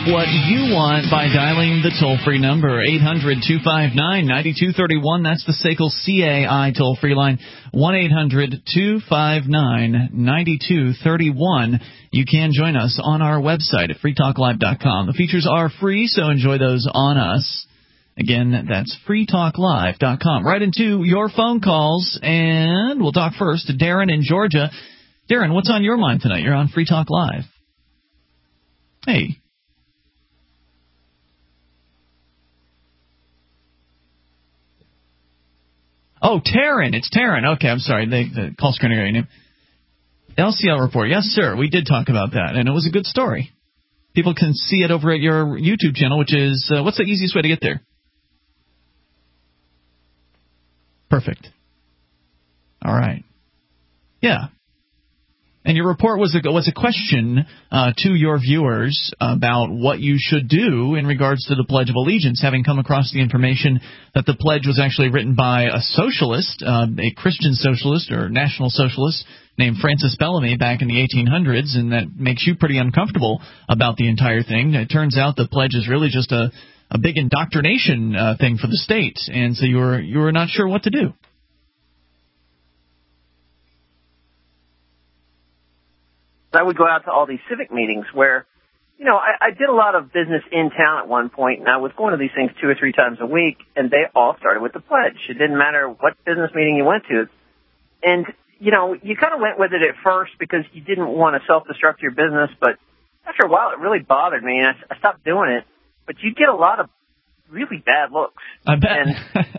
up what you want by dialing the toll-free number, 800-259-9231. That's the SACL CAI toll-free line, 1-800-259-9231. You can join us on our website at freetalklive.com. The features are free, so enjoy those on us. Again, that's freetalklive.com. Right into your phone calls, and we'll talk first to Darren in Georgia. Darren, what's on your mind tonight? You're on Free Talk Live. Hey. Oh, Taryn. It's Taryn. Okay, I'm sorry. The call screener got your name. LCL report. Yes, sir. We did talk about that, and it was a good story. People can see it over at your YouTube channel, which is, what's the easiest way to get there? Perfect. All right. Yeah. And your report was a question to your viewers about what you should do in regards to the Pledge of Allegiance, having come across the information that the pledge was actually written by a socialist, a Christian socialist or national socialist named Francis Bellamy back in the 1800s, and that makes you pretty uncomfortable about the entire thing. It turns out the pledge is really just a big indoctrination thing for the state, and so you were not sure what to do. I would go out to all these civic meetings where, you know, I did a lot of business in town at one point, and I was going to these things 2 or 3 times a week, and they all started with the pledge. It didn't matter what business meeting you went to. And, you know, you kind of went with it at first because you didn't want to self-destruct your business, but after a while it really bothered me, and I stopped doing it. But you get a lot of really bad looks. I bet. And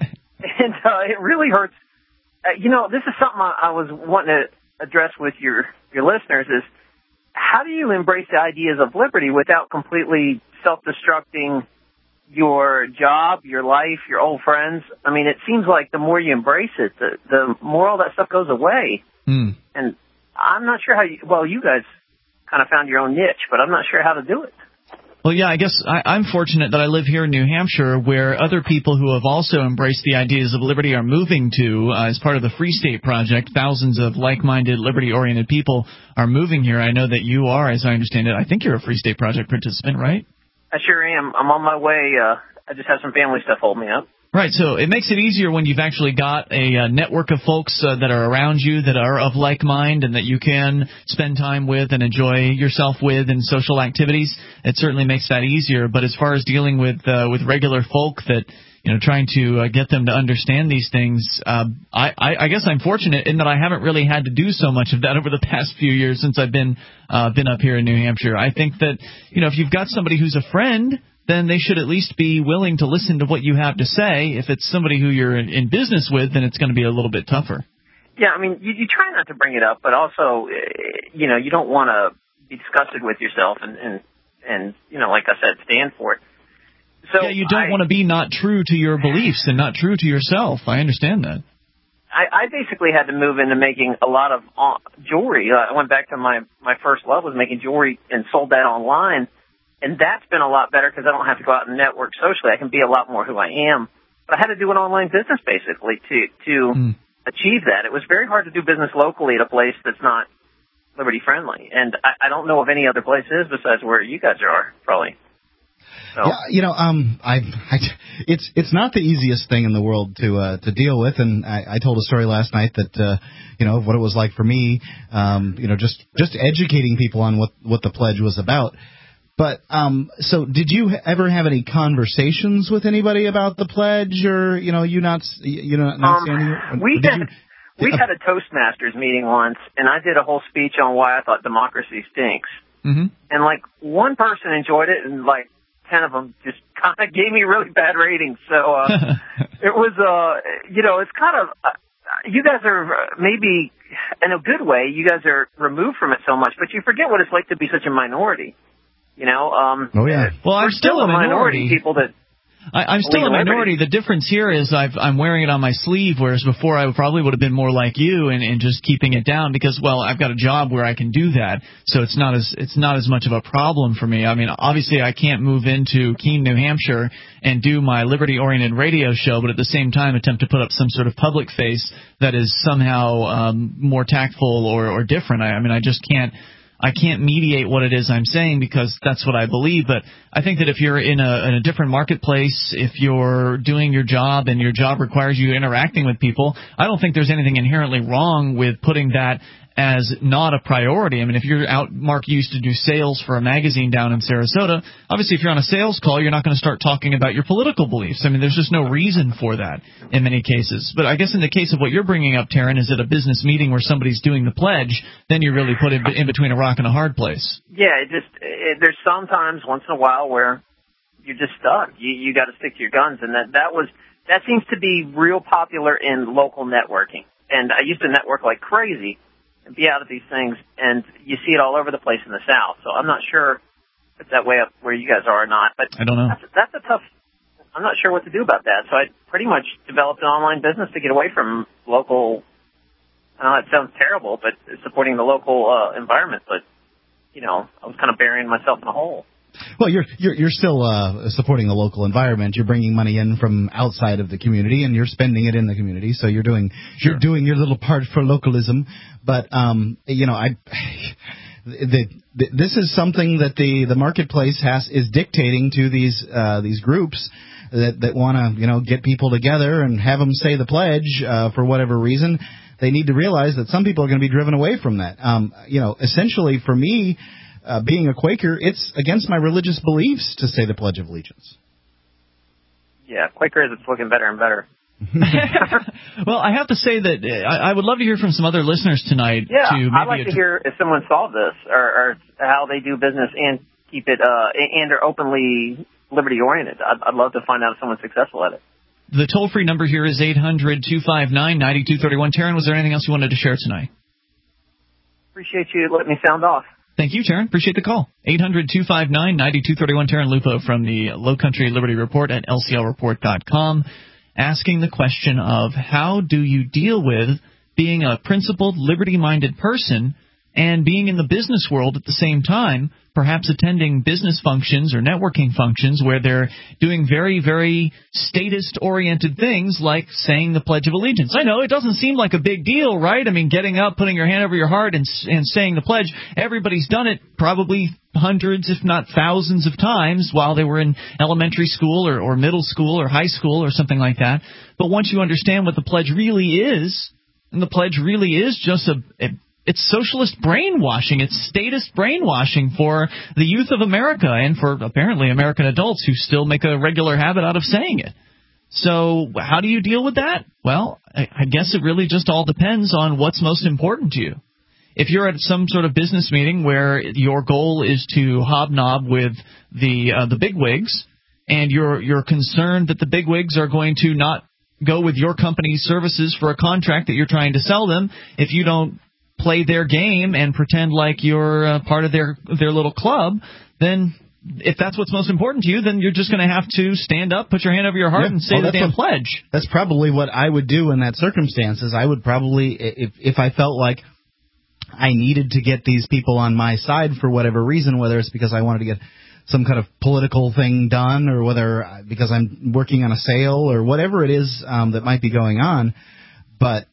it really hurts. You know, this is something I was wanting to address with your listeners is, how do you embrace the ideas of liberty without completely self-destructing your job, your life, your old friends? I mean, it seems like the more you embrace it, the more all that stuff goes away. And I'm not sure how you guys kind of found your own niche, but I'm not sure how to do it. Well, yeah, I guess I'm fortunate that I live here in New Hampshire, where other people who have also embraced the ideas of liberty are moving to as part of the Free State Project. Thousands of like-minded, liberty-oriented people are moving here. I know that you are, as I understand it. I think you're a Free State Project participant, right? I sure am. I'm on my way. I just have some family stuff holding me up. Right, so it makes it easier when you've actually got a network of folks that are around you that are of like mind and that you can spend time with and enjoy yourself with in social activities. It certainly makes that easier. But as far as dealing with regular folk that, you know, trying to get them to understand these things, I guess I'm fortunate in that I haven't really had to do so much of that over the past few years since I've been up here in New Hampshire. I think that, you know, if you've got somebody who's a friend, then they should at least be willing to listen to what you have to say. If it's somebody who you're in business with, then it's going to be a little bit tougher. Yeah, I mean, you try not to bring it up, but also, you know, you don't want to be disgusted with yourself and you know, like I said, stand for it. So yeah, you don't want to be not true to your beliefs and not true to yourself. I understand that. I basically had to move into making a lot of jewelry. I went back to my first love was making jewelry and sold that online. And that's been a lot better because I don't have to go out and network socially. I can be a lot more who I am. But I had to do an online business basically to achieve that. It was very hard to do business locally at a place that's not liberty friendly. And I don't know of any other places besides where you guys are, probably. So. Yeah, you know, it's not the easiest thing in the world to deal with, and I told a story last night that you know, what it was like for me, you know, just educating people on what the pledge was about. But so did you ever have any conversations with anybody about the pledge, or you know, not standing? We had a Toastmasters meeting once, and I did a whole speech on why I thought democracy stinks. And like one person enjoyed it, and like 10 of them just kind of gave me really bad ratings. So it was, you know, it's kind of you guys are maybe in a good way. You guys are removed from it so much, but you forget what it's like to be such a minority. You know, oh yeah. Well, I'm still a minority. People that I'm still a minority. The difference here is I'm wearing it on my sleeve, whereas before I probably would have been more like you and just keeping it down because, well, I've got a job where I can do that, so it's not as much of a problem for me. I mean, obviously I can't move into Keene, New Hampshire, and do my liberty-oriented radio show, but at the same time attempt to put up some sort of public face that is somehow more tactful or different. I mean, I just can't. I can't mediate what it is I'm saying because that's what I believe. But I think that if you're in a different marketplace, if you're doing your job and your job requires you interacting with people, I don't think there's anything inherently wrong with putting that as not a priority. I mean, if you're out, Mark used to do sales for a magazine down in Sarasota. Obviously, if you're on a sales call, you're not going to start talking about your political beliefs. I mean, there's just no reason for that in many cases. But I guess in the case of what you're bringing up, Taryn, is at a business meeting where somebody's doing the pledge, then you're really put in between a rock and a hard place. Yeah, there's sometimes once in a while where you're just stuck. You got to stick to your guns, and that seems to be real popular in local networking. And I used to network like crazy and be out at these things, and you see it all over the place in the South. So I'm not sure if it's that way up where you guys are or not. But I don't know. That's a tough. I'm not sure what to do about that. So I pretty much developed an online business to get away from local. I know that sounds terrible, but supporting the local environment. But I was kind of burying myself in a hole. Well, you're still supporting the local environment. You're bringing money in from outside of the community, and you're spending it in the community. So you're doing your little part for localism. But this is something that the marketplace is dictating to these groups that want to get people together and have them say the pledge for whatever reason. They need to realize that some people are going to be driven away from that. Essentially for me. Being a Quaker, it's against my religious beliefs to say the Pledge of Allegiance. Yeah, Quakerism is looking better and better. Well, I have to say that I would love to hear from some other listeners tonight. Yeah, I'd like to hear if someone solved this or how they do business and keep it and are openly liberty-oriented. I'd love to find out if someone's successful at it. The toll-free number here is 800-259-9231. Taryn, was there anything else you wanted to share tonight? Appreciate you letting me sound off. Thank you, Taryn. Appreciate the call. 800-259-9231. Taryn Lupo from the Low Country Liberty Report at lclreport.com, asking the question of how do you deal with being a principled, liberty-minded person and being in the business world at the same time, perhaps attending business functions or networking functions where they're doing very, very statist-oriented things like saying the Pledge of Allegiance. I know it doesn't seem like a big deal, right? I mean, getting up, putting your hand over your heart and saying the pledge, everybody's done it probably hundreds, if not thousands of times while they were in elementary school or middle school or high school or something like that. But once you understand what the pledge really is, and the pledge really is just it's socialist brainwashing. It's statist brainwashing for the youth of America and for apparently American adults who still make a regular habit out of saying it. So how do you deal with that? Well, I guess it really just all depends on what's most important to you. If you're at some sort of business meeting where your goal is to hobnob with the bigwigs, and you're concerned that the bigwigs are going to not go with your company's services for a contract that you're trying to sell them, if you don't play their game and pretend like you're part of their little club, then if that's what's most important to you, then you're just going to have to stand up, put your hand over your heart, and say the damn pledge. That's probably what I would do in that circumstances. I would probably, if I felt like I needed to get these people on my side for whatever reason, whether it's because I wanted to get some kind of political thing done or whether because I'm working on a sale or whatever it is that might be going on, but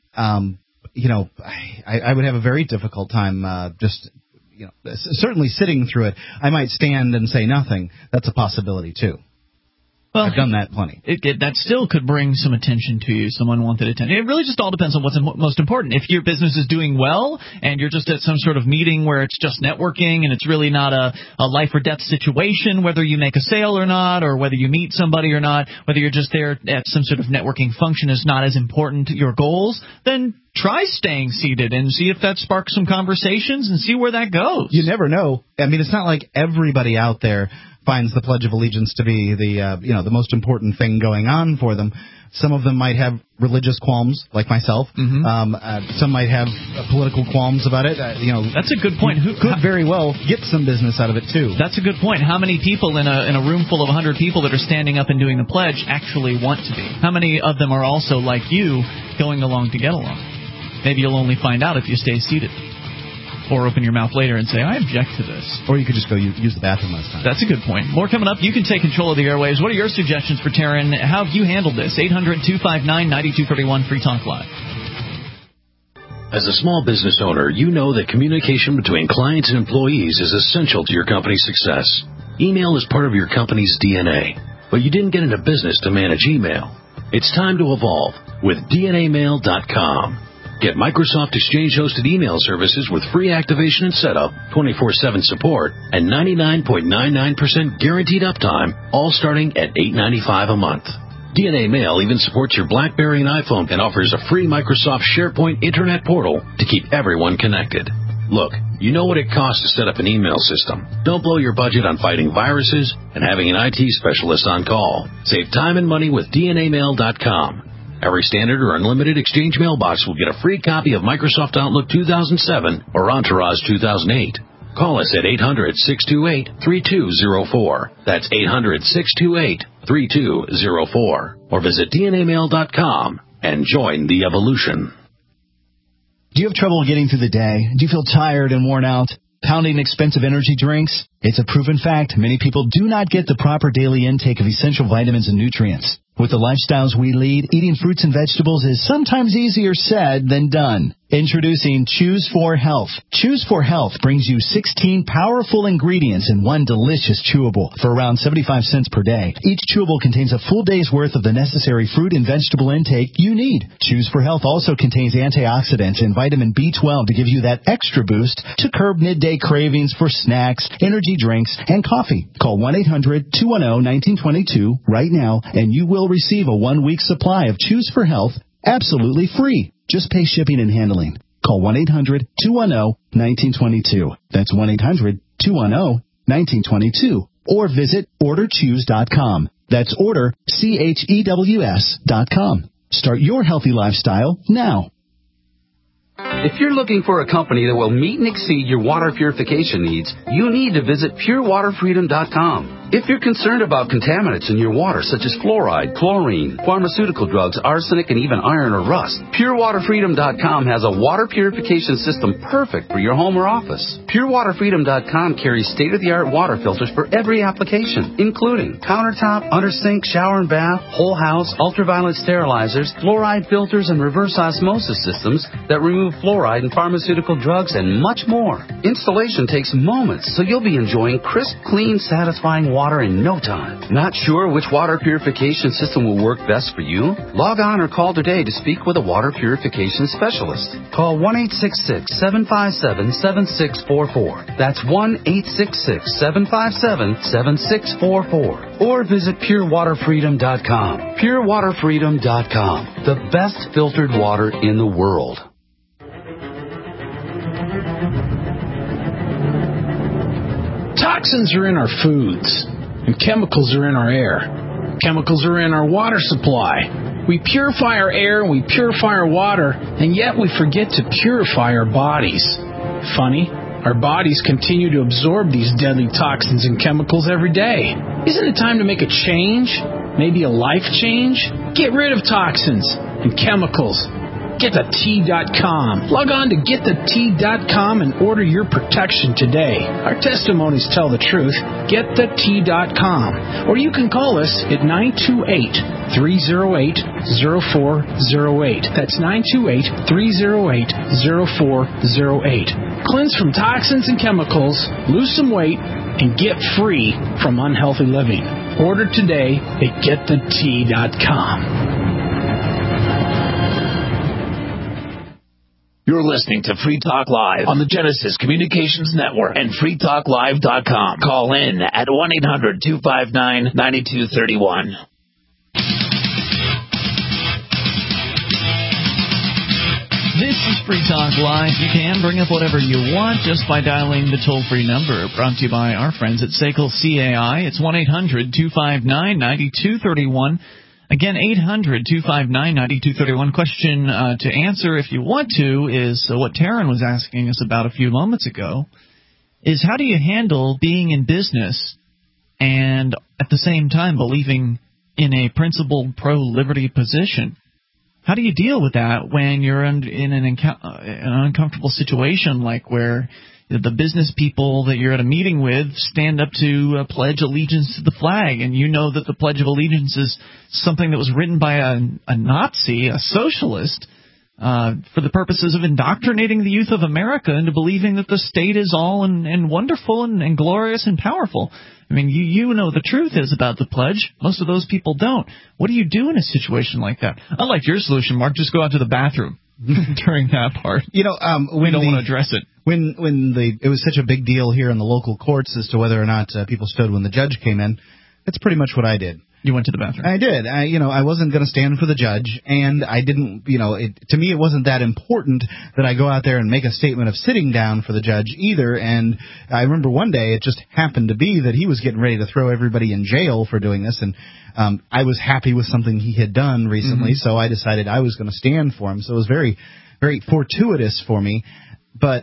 I would have a very difficult time certainly sitting through it. I might stand and say nothing. That's a possibility, too. Well, I've done that plenty. That still could bring some attention to you, someone wanted attention. It really just all depends on what's most important. If your business is doing well and you're just at some sort of meeting where it's just networking and it's really not a life or death situation, whether you make a sale or not, or whether you meet somebody or not, whether you're just there at some sort of networking function is not as important to your goals, then try staying seated and see if that sparks some conversations and see where that goes. You never know. I mean, it's not like everybody out there finds the Pledge of Allegiance to be the most important thing going on for them. Some of them might have religious qualms, like myself. Mm-hmm. Some might have political qualms about it. That's a good point. Who could very well get some business out of it too. That's a good point. How many people in a room full of 100 people that are standing up and doing the pledge actually want to be? How many of them are also like you, going along to get along? Maybe you'll only find out if you stay seated. Or open your mouth later and say, I object to this. Or you could just go use the bathroom last time. That's a good point. More coming up. You can take control of the airwaves. What are your suggestions for Taryn? How have you handled this? 800-259-9231, Free Talk Live. As a small business owner, you know that communication between clients and employees is essential to your company's success. Email is part of your company's DNA, but you didn't get into business to manage email. It's time to evolve with DNAmail.com. Get Microsoft Exchange-hosted email services with free activation and setup, 24/7 support, and 99.99% guaranteed uptime, all starting at $8.95 a month. DNA Mail even supports your BlackBerry and iPhone and offers a free Microsoft SharePoint Internet portal to keep everyone connected. Look, you know what it costs to set up an email system. Don't blow your budget on fighting viruses and having an IT specialist on call. Save time and money with DNAmail.com. Every standard or unlimited Exchange mailbox will get a free copy of Microsoft Outlook 2007 or Entourage 2008. Call us at 800-628-3204. That's 800-628-3204. Or visit DNAmail.com and join the evolution. Do you have trouble getting through the day? Do you feel tired and worn out? Pounding expensive energy drinks? It's a proven fact many people do not get the proper daily intake of essential vitamins and nutrients. With the lifestyles we lead, eating fruits and vegetables is sometimes easier said than done. Introducing Choose 4 Health. Choose 4 Health brings you 16 powerful ingredients in one delicious chewable for around 75 cents per day. Each chewable contains a full day's worth of the necessary fruit and vegetable intake you need. Choose 4 Health also contains antioxidants and vitamin B12 to give you that extra boost to curb midday cravings for snacks, energy drinks, and coffee. Call 1-800-210-1922 right now and you will receive a 1-week supply of Choose 4 Health absolutely free. Just pay shipping and handling. Call 1-800-210-1922. That's 1-800-210-1922. Or visit orderchoose.com. That's order, CHEWS.com. Start your healthy lifestyle now. If you're looking for a company that will meet and exceed your water purification needs, you need to visit PureWaterFreedom.com. If you're concerned about contaminants in your water, such as fluoride, chlorine, pharmaceutical drugs, arsenic, and even iron or rust, PureWaterFreedom.com has a water purification system perfect for your home or office. PureWaterFreedom.com carries state-of-the-art water filters for every application, including countertop, under-sink, shower and bath, whole house, ultraviolet sterilizers, fluoride filters, and reverse osmosis systems that remove fluoride and pharmaceutical drugs, and much more. Installation takes moments, so you'll be enjoying crisp, clean, satisfying water in no time. Not sure which water purification system will work best for you? Log on or call today to speak with a water purification specialist. Call 1-866-757-7644. That's 1-866-757-7644. Or visit PureWaterFreedom.com. PureWaterFreedom.com. The best filtered water in the world. Toxins are in our foods, and chemicals are in our air. Chemicals are in our water supply. We purify our air and we purify our water, and yet we forget to purify our bodies. Funny, our bodies continue to absorb these deadly toxins and chemicals every day. Isn't it time to make a change? Maybe a life change? Get rid of toxins and chemicals. GetTheT.com. Log on to GetTheT.com and order your protection today. Our testimonies tell the truth. GetTheT.com. Or you can call us at 928-308-0408. That's 928-308-0408. Cleanse from toxins and chemicals, lose some weight, and get free from unhealthy living. Order today at GetTheT.com. You're listening to Free Talk Live on the Genesis Communications Network and freetalklive.com. Call in at 1-800-259-9231. This is Free Talk Live. You can bring up whatever you want just by dialing the toll-free number brought to you by our friends at SACL CAI. It's 1-800-259-9231. Again, 800-259-9231. Question to answer, if you want to, is what Taryn was asking us about a few moments ago, is how do you handle being in business and at the same time believing in a principled pro-liberty position? How do you deal with that when you're in an uncomfortable situation, like where the business people that you're at a meeting with stand up to pledge allegiance to the flag, and you know that the Pledge of Allegiance is something that was written by a Nazi, a socialist, for the purposes of indoctrinating the youth of America into believing that the state is all and wonderful and glorious and powerful. I mean, you know the truth is about the pledge. Most of those people don't. What do you do in a situation like that? I like your solution, Mark. Just go out to the bathroom during that part. You know, we don't want to address it. When it was such a big deal here in the local courts as to whether or not people stood when the judge came in, that's pretty much what I did. You went to the bathroom. I did. I wasn't going to stand for the judge, and I didn't, to me it wasn't that important that I go out there and make a statement of sitting down for the judge either. And I remember one day it just happened to be that he was getting ready to throw everybody in jail for doing this, and I was happy with something he had done recently, so I decided I was going to stand for him. So it was very, very fortuitous for me. But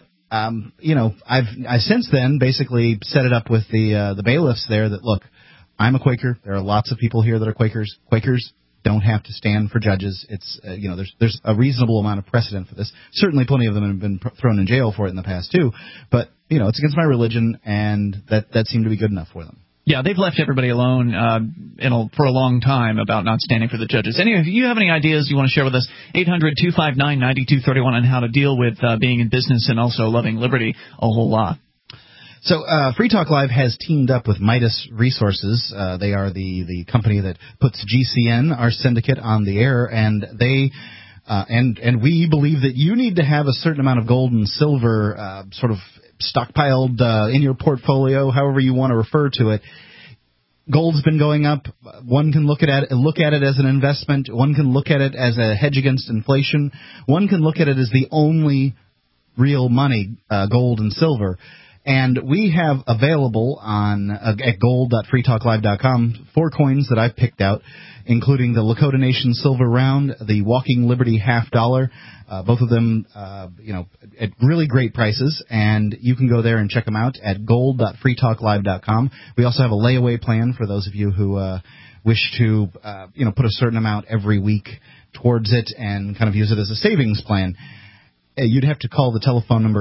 I've since then basically set it up with the bailiffs there that, look, I'm a Quaker. There are lots of people here that are Quakers. Quakers don't have to stand for judges. It's there's a reasonable amount of precedent for this. Certainly, plenty of them have been thrown in jail for it in the past too. But it's against my religion, and that seemed to be good enough for them. Yeah, they've left everybody alone for a long time about not standing for the judges. Anyway, if you have any ideas you want to share with us, 800-259-9231 on how to deal with being in business and also loving liberty a whole lot. So Free Talk Live has teamed up with Midas Resources. They are the company that puts GCN, our syndicate, on the air, and they and we believe that you need to have a certain amount of gold and silver sort of stockpiled in your portfolio, however you want to refer to it. Gold's been going up. One can look at it as an investment. One can look at it as a hedge against inflation. One can look at it as the only real money, gold and silver. And we have available at gold.freetalklive.com 4 coins that I've picked out, including the Lakota Nation Silver Round, the Walking Liberty $50. Both of them, at really great prices, and you can go there and check them out at gold.freetalklive.com. We also have a layaway plan for those of you who wish to, put a certain amount every week towards it and kind of use it as a savings plan. You'd have to call the telephone number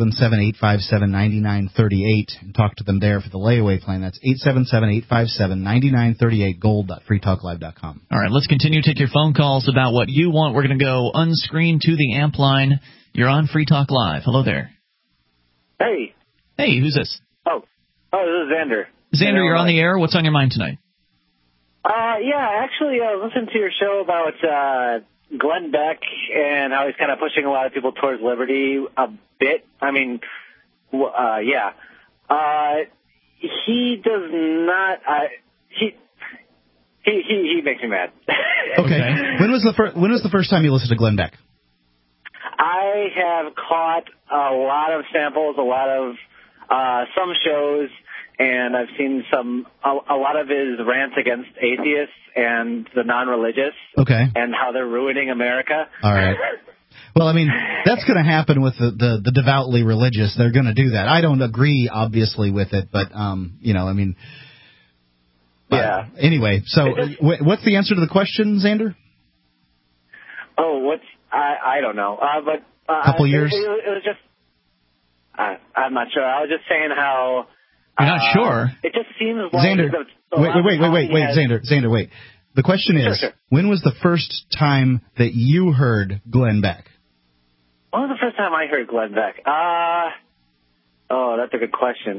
877-857-9938 and talk to them there for the layaway plan. That's 877-857-9938, gold.freetalklive.com. All right, let's continue to take your phone calls about what you want. We're going to go unscreened to the amp line. You're on Free Talk Live. Hello there. Hey. Hey, who's this? Oh, this is Xander. Xander, you're on the air. What's on your mind tonight? Actually, I listened to your show about Glenn Beck and how he's kind of pushing a lot of people towards liberty a bit. I mean, he does not. He makes me mad. Okay. When was the first time you listened to Glenn Beck? I have caught a lot of samples, a lot of some shows, and I've seen a lot of his rants against atheists and the non-religious. Okay. And how they're ruining America. All right. Well, I mean, that's going to happen with the devoutly religious. They're going to do that. I don't agree, obviously, with it, but yeah. Anyway, so what's the answer to the question, Xander? Oh, I don't know. But couple years. It was just. I'm not sure. I was just saying how. You're not sure. It just seems like Xander. Wait, Xander, wait. The question is, sure. When was the first time that you heard Glenn Beck? When was the first time I heard Glenn Beck? That's a good question.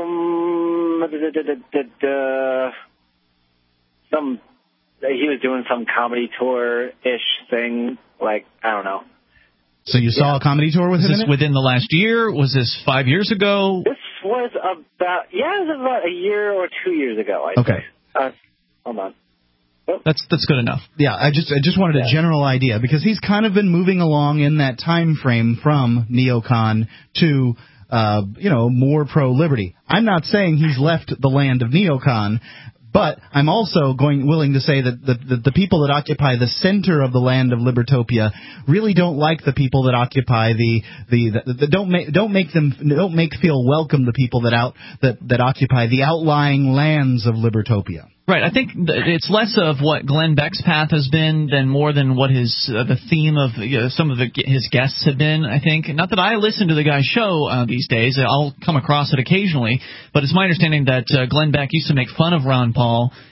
He was doing some comedy tour-ish thing, I don't know. So you saw a comedy tour with him? Was this within the last year? Was this 5 years ago? This was about a year or 2 years ago. Okay. Hold on. Oh. That's good enough. Yeah, I just wanted a general idea, because he's kind of been moving along in that time frame from neocon to more pro-liberty. I'm not saying he's left the land of neocon, but I'm also willing to say that the people that occupy the center of the land of Libertopia really don't like the people that occupy don't make feel welcome the people that occupy the outlying lands of Libertopia. Right. I think it's less of what Glenn Beck's path has been than more than what the theme of some of his guests have been, I think. Not that I listen to the guy's show these days. I'll come across it occasionally. But it's my understanding that Glenn Beck used to make fun of Ron Paul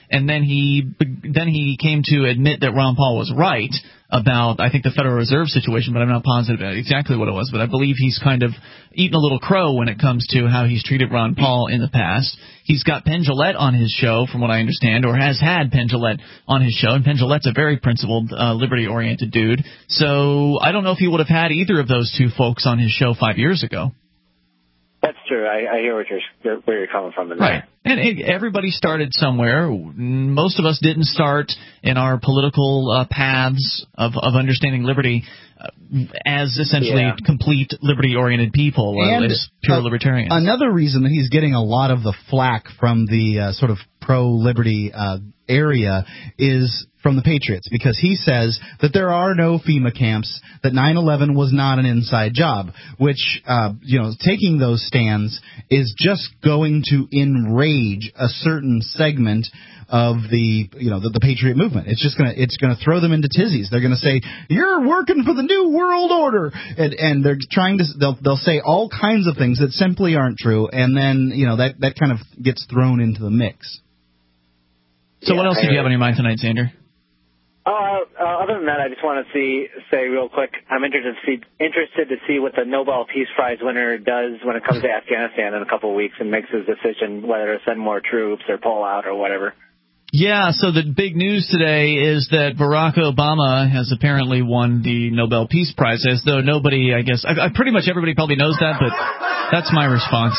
and then he came to admit that Ron Paul was right about, I think, the Federal Reserve situation, but I'm not positive exactly what it was. But I believe he's kind of eaten a little crow when it comes to how he's treated Ron Paul in the past. He's got Penn Jillette on his show, from what I understand, or has had Penn Jillette on his show, and Penn Jillette's a very principled, liberty-oriented dude. So I don't know if he would have had either of those two folks on his show 5 years ago. That's true. I hear where you're coming from in right. there. And everybody started somewhere. Most of us didn't start in our political paths of understanding liberty as essentially complete liberty-oriented people, as pure libertarians. Another reason that he's getting a lot of the flack from the sort of pro-liberty area is from the Patriots, because he says that there are no FEMA camps, that 9/11 was not an inside job, which, taking those stands is just going to enrage a certain segment of the Patriot movement. It's going to throw them into tizzies. They're going to say, "You're working for the New World Order," and they're trying to. They'll say all kinds of things that simply aren't true, and then that kind of gets thrown into the mix. So what else did you have on your mind tonight, Xander? Other than that, I just want to say real quick, I'm interested to see what the Nobel Peace Prize winner does when it comes to Afghanistan in a couple of weeks and makes his decision whether to send more troops or pull out or whatever. Yeah, so the big news today is that Barack Obama has apparently won the Nobel Peace Prize, as though nobody, I guess, pretty much everybody probably knows that, but that's my response.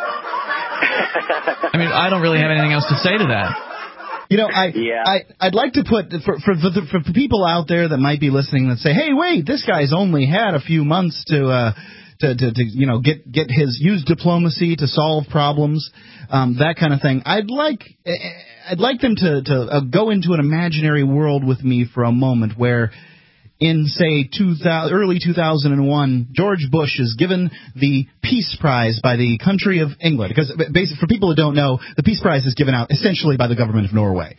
I mean, I don't really have anything else to say to that. I'd like to put for people out there that might be listening that say, "Hey, wait, this guy's only had a few months to get use diplomacy to solve problems, that kind of thing." I'd like them to go into an imaginary world with me for a moment where, in, say, early 2001, George Bush is given the Peace Prize by the country of England. Because, basically, for people who don't know, the Peace Prize is given out essentially by the government of Norway,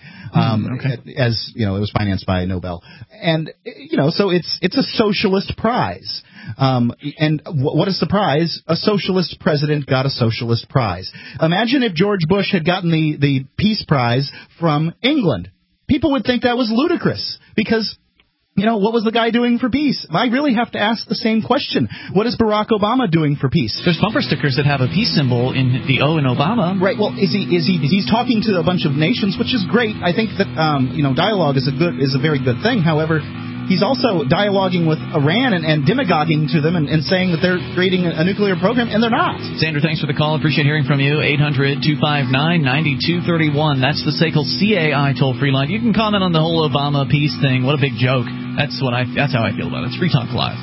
as it was financed by Nobel. And so it's a socialist prize. And what is the prize? A socialist president got a socialist prize. Imagine if George Bush had gotten the Peace Prize from England. People would think that was ludicrous, because what was the guy doing for peace? I really have to ask the same question. What is Barack Obama doing for peace? There's bumper stickers that have a peace symbol in the O in Obama. Right. Well, he's talking to a bunch of nations, which is great. I think that dialogue is a very good thing. However, he's also dialoguing with Iran and demagoguing to them and saying that they're creating a nuclear program, and they're not. Xander, thanks for the call. Appreciate hearing from you. 800-259-9231. That's the SACL CAI toll-free line. You can comment on the whole Obama peace thing. What a big joke. That's how I feel about it. It's Free Talk Live.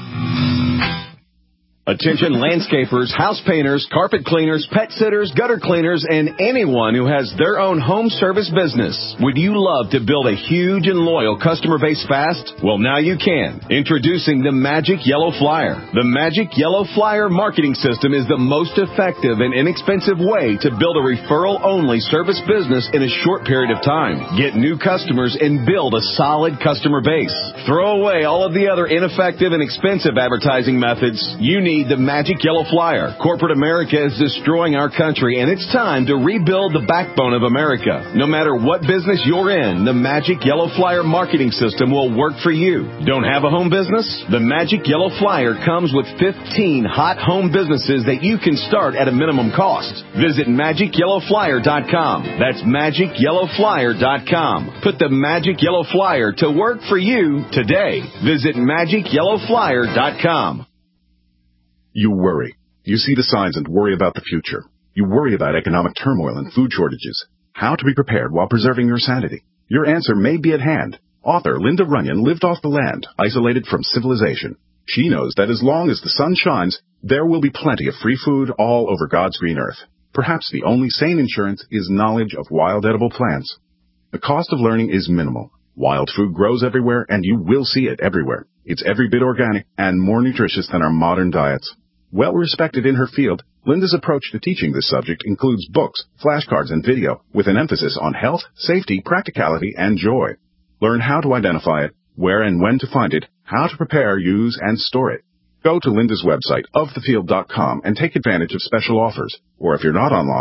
Attention landscapers, house painters, carpet cleaners, pet sitters, gutter cleaners, and anyone who has their own home service business. Would you love to build a huge and loyal customer base fast? Well, now you can. Introducing the Magic Yellow Flyer. The Magic Yellow Flyer marketing system is the most effective and inexpensive way to build a referral-only service business in a short period of time. Get new customers and build a solid customer base. Throw away all of the other ineffective and expensive advertising methods. You need the Magic Yellow Flyer. Corporate America is destroying our country, and it's time to rebuild the backbone of America. No matter what business you're in, the Magic Yellow Flyer marketing system will work for you. Don't have a home business? The Magic Yellow Flyer comes with 15 hot home businesses that you can start at a minimum cost. Visit MagicYellowFlyer.com. That's MagicYellowFlyer.com. Put the Magic Yellow Flyer to work for you today. Visit MagicYellowFlyer.com. You worry. You see the signs and worry about the future. You worry about economic turmoil and food shortages. How to be prepared while preserving your sanity. Your answer may be at hand. Author Linda Runyon lived off the land, isolated from civilization. She knows that as long as the sun shines, there will be plenty of free food all over God's green earth. Perhaps the only sane insurance is knowledge of wild edible plants. The cost of learning is minimal. Wild food grows everywhere, and you will see it everywhere. It's every bit organic and more nutritious than our modern diets. Well respected in her field, Linda's approach to teaching this subject includes books, flashcards, and video with an emphasis on health, safety, practicality, and joy. Learn how to identify it, where and when to find it, how to prepare, use, and store it. Go to Linda's website, ofthefield.com, and take advantage of special offers. Or if you're not online,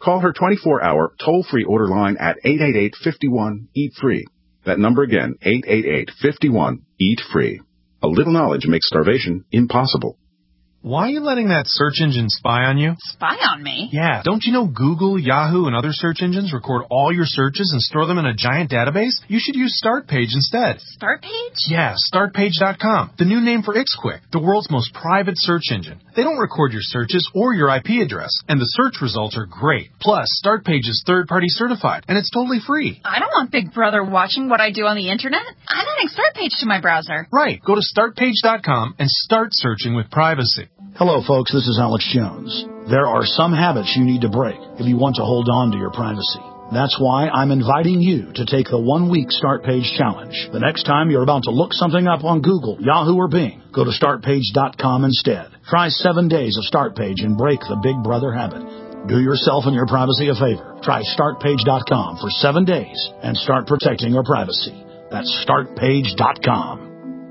Call her 24-hour toll-free order line at 888-51-EAT-FREE. That number again, 888-51-EAT-FREE. A little knowledge makes starvation impossible. Why are you letting that search engine spy on you? Spy on me? Yeah. Don't you know Google, Yahoo, and other search engines record all your searches and store them in a giant database? You should use StartPage instead. StartPage? Yeah, StartPage.com. The new name for Ixquick, the world's most private search engine. They don't record your searches or your IP address, and the search results are great. Plus, StartPage is third-party certified, and it's totally free. I don't want Big Brother watching what I do on the internet. I'm adding StartPage to my browser. Right. Go to StartPage.com and start searching with privacy. Hello, folks. This is Alex Jones. There are some habits you need to break if you want to hold on to your privacy. That's why I'm inviting you to take the 1-week StartPage challenge. The next time you're about to look something up on Google, Yahoo, or Bing, go to StartPage.com instead. Try 7 days of StartPage and break the Big Brother habit. Do yourself and your privacy a favor. Try StartPage.com for 7 days and start protecting your privacy. That's StartPage.com.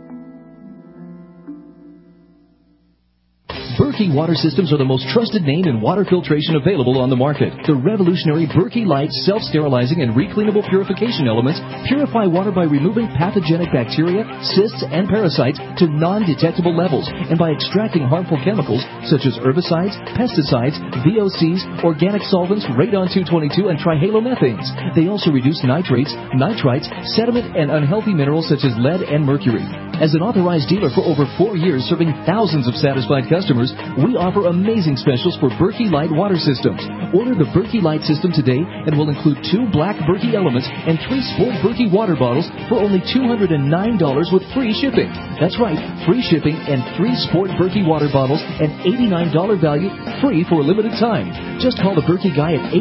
Berkey Water Systems are the most trusted name in water filtration available on the market. The revolutionary Berkey Light self-sterilizing and recleanable purification elements purify water by removing pathogenic bacteria, cysts, and parasites to non-detectable levels and by extracting harmful chemicals such as herbicides, pesticides, VOCs, organic solvents, radon-222, and trihalomethanes. They also reduce nitrates, nitrites, sediment, and unhealthy minerals such as lead and mercury. As an authorized dealer for over 4 years serving thousands of satisfied customers, we offer amazing specials for Berkey Light water systems. Order the Berkey Light system today and will include 2 black Berkey elements and 3 Sport Berkey water bottles for only $209 with free shipping. That's right, free shipping and 3 Sport Berkey water bottles and $89 value free for a limited time. Just call the Berkey guy at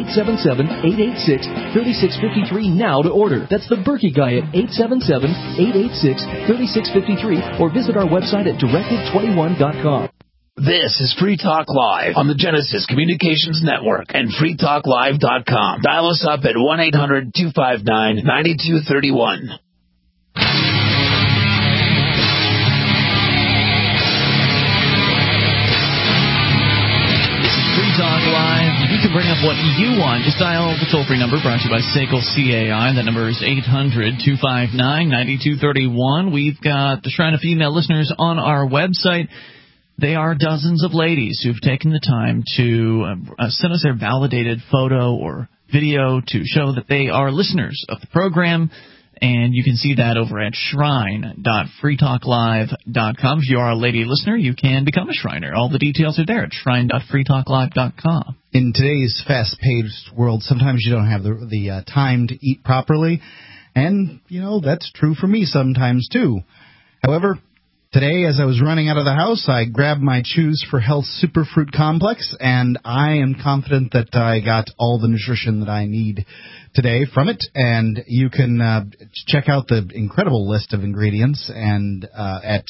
877-886-3653 now to order. That's the Berkey guy at 877-886-3653 or visit our website at directive21.com. This is Free Talk Live on the Genesis Communications Network and freetalklive.com. Dial us up at 1-800-259-9231. Free Talk Live. You can bring up what you want. Just dial the toll-free number brought to you by SACL CAI. That number is 800-259-9231. We've got the Shrine of Female listeners on our website. They are dozens of ladies who've taken the time to send us their validated photo or video to show that they are listeners of the program. And you can see that over at shrine.freetalklive.com. If you are a lady listener, you can become a Shriner. All the details are there at shrine.freetalklive.com. In today's fast-paced world, sometimes you don't have the time to eat properly. And, that's true for me sometimes, too. However, today, as I was running out of the house, I grabbed my Choose for Health Superfruit Complex, and I am confident that I got all the nutrition that I need today from it. And you can check out the incredible list of ingredients and at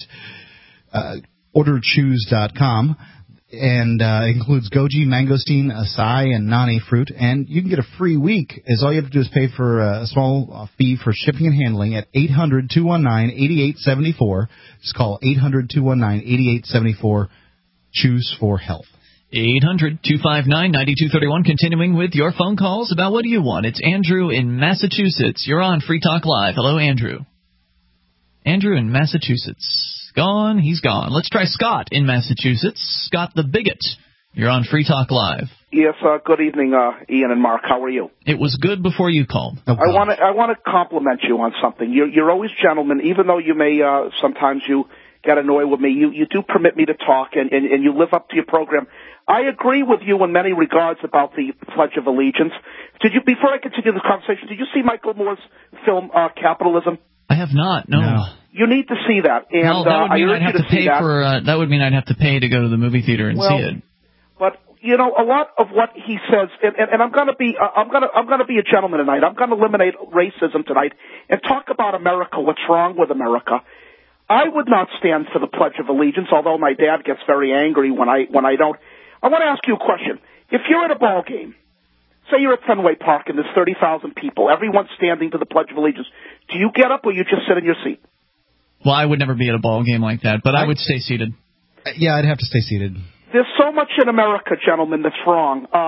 orderchoose.com. And it includes goji, mangosteen, acai, and nani fruit. And you can get a free week, as all you have to do is pay for a small fee for shipping and handling at 800-219-8874. Just call 800-219-8874. Choose for Health. 800-259-9231. Continuing with your phone calls about what do you want. It's Andrew in Massachusetts. You're on Free Talk Live. Hello, Andrew. Andrew in Massachusetts. Gone. He's gone. Let's try Scott in Massachusetts. Scott the Bigot. You're on Free Talk Live. Yes, good evening, Ian and Mark. How are you? It was good before you called. I want to compliment you on something. You're always gentlemen, even though you may sometimes you get annoyed with me. You do permit me to talk, and you live up to your program. I agree with you in many regards about the Pledge of Allegiance. Before I continue the conversation, did you see Michael Moore's film Capitalism? I have not. No. You need to see that. And no, that would mean I'd have to pay for. That would mean I'd have to pay to go to the movie theater and see it. But a lot of what he says, and I'm going to be a gentleman tonight. I'm going to eliminate racism tonight and talk about America. What's wrong with America? I would not stand for the Pledge of Allegiance, although my dad gets very angry when I don't. I want to ask you a question. If you're at a ball game, say you're at Fenway Park and there's 30,000 people, everyone's standing to the Pledge of Allegiance, do you get up or you just sit in your seat? Well, I would never be at a ball game like that, but I would stay seated. Yeah, I'd have to stay seated. There's so much in America, gentlemen, that's wrong.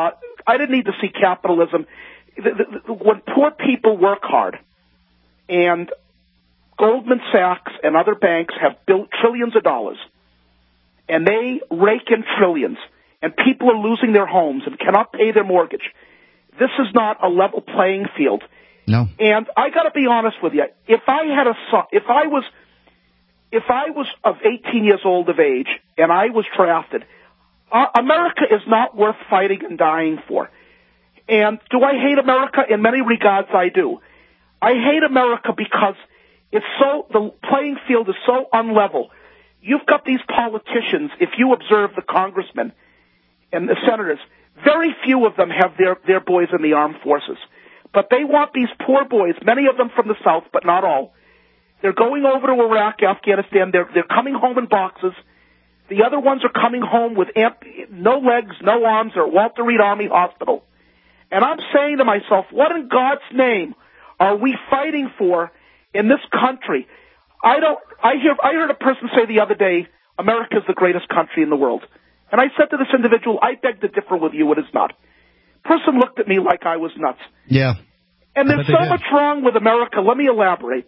I didn't need to see capitalism. When poor people work hard, and Goldman Sachs and other banks have built trillions of dollars, and they rake in trillions, and people are losing their homes and cannot pay their mortgage, this is not a level playing field. No. And I got to be honest with you. If I had a son, if I was of 18 years old of age and I was drafted, America is not worth fighting and dying for. And do I hate America? In many regards, I do. I hate America because the playing field is so unlevel. You've got these politicians, if you observe the congressmen and the senators, very few of them have their boys in the armed forces. But they want these poor boys, many of them from the South, but not all. They're going over to Iraq, Afghanistan. They're coming home in boxes. The other ones are coming home with no legs, no arms. They're at Walter Reed Army Hospital. And I'm saying to myself, what in God's name are we fighting for in this country? I heard a person say the other day, America is the greatest country in the world. And I said to this individual, I beg to differ with you, it is not. Person looked at me like I was nuts. Yeah. And there's so much wrong with America. Let me elaborate.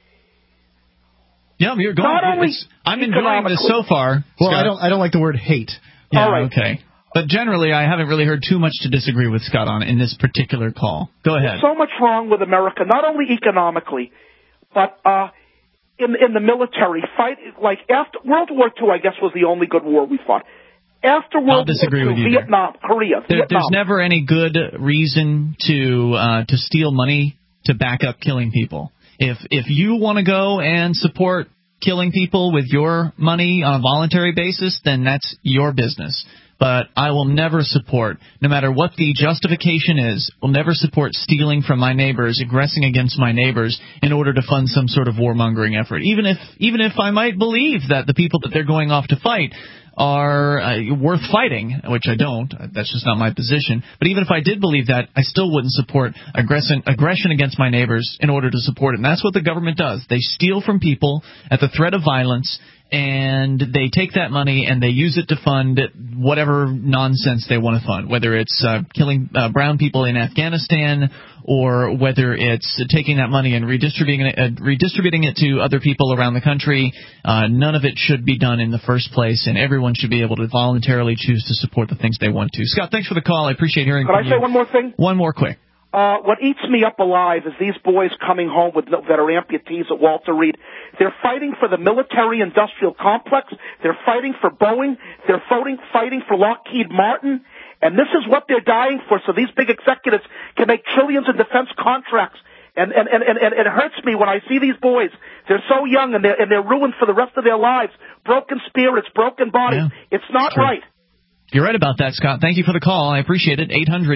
Yeah, you're going. I'm enjoying this so far. Well, Scott. I don't like the word hate. Yeah, all right. Okay. But generally, I haven't really heard too much to disagree with Scott on in this particular call. Go ahead. There's so much wrong with America, not only economically, but in the military. Like after World War II, I guess was the only good war we fought. After World War II, Vietnam, Korea, Vietnam. There's never any good reason to steal money to back up killing people. If you want to go and support killing people with your money on a voluntary basis, then that's your business. But I will never support, no matter what the justification is, will never support stealing from my neighbors, aggressing against my neighbors in order to fund some sort of warmongering effort. Even if I might believe that the people that they're going off to fight are worth fighting, which I don't. That's just not my position. But even if I did believe that, I still wouldn't support aggression against my neighbors in order to support it. And that's what the government does. They steal from people at the threat of violence, and they take that money and they use it to fund whatever nonsense they want to fund, whether it's killing brown people in Afghanistan or whether it's taking that money and redistributing it to other people around the country. None of it should be done in the first place, and everyone should be able to voluntarily choose to support the things they want to. Scott, thanks for the call. I appreciate hearing from you. Could I say one more thing? One more quick. What eats me up alive is these boys coming home that are amputees at Walter Reed. They're fighting for the military-industrial complex. They're fighting for Boeing. They're fighting for Lockheed Martin. And this is what they're dying for, so these big executives can make trillions in defense contracts. And it hurts me when I see these boys. They're so young and they're ruined for the rest of their lives. Broken spirits, broken bodies. Yeah, it's not right. You're right about that, Scott. Thank you for the call. I appreciate it.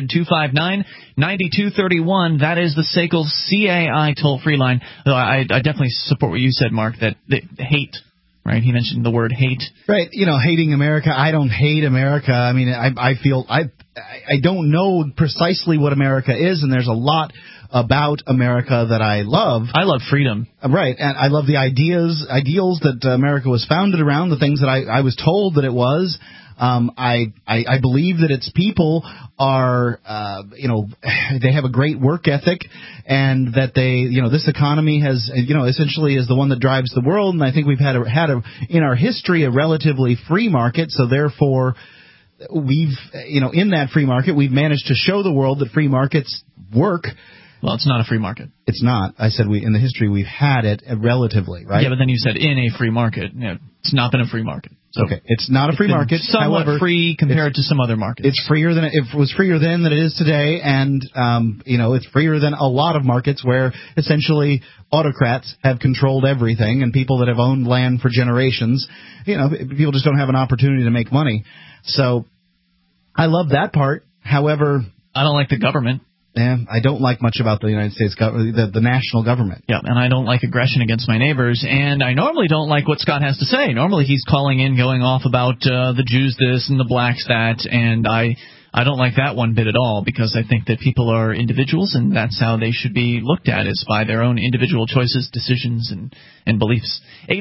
800-259-9231. That is the SACL CAI toll-free line. Though I definitely support what you said, Mark, that hate, right? He mentioned the word hate. Right. Hating America. I don't hate America. I mean, I feel I don't know precisely what America is, and there's a lot about America that I love. I love freedom. Right, and I love the ideals that America was founded around, the things that I was told that it was. I believe that its people are, they have a great work ethic, and that this economy has, essentially is the one that drives the world. And I think we've had in our history a relatively free market. So therefore, we've, in that free market, we've managed to show the world that free markets work. Well, it's not a free market. It's not. I said in the history we've had it relatively, right? Yeah, but then you said in a free market. Yeah, it's not been a free market. So okay, it's not a free market. Somewhat free compared to some other markets. It's freer than it was freer then than it is today, and it's freer than a lot of markets where essentially autocrats have controlled everything, and people that have owned land for generations, people just don't have an opportunity to make money. So I love that part. However, I don't like the government. Yeah, I don't like much about the United States government, the national government. Yeah, and I don't like aggression against my neighbors, and I normally don't like what Scott has to say. Normally he's calling in, going off about the Jews this and the blacks that, and I I don't like that one bit at all, because I think that people are individuals, and that's how they should be looked at, is by their own individual choices, decisions, and beliefs.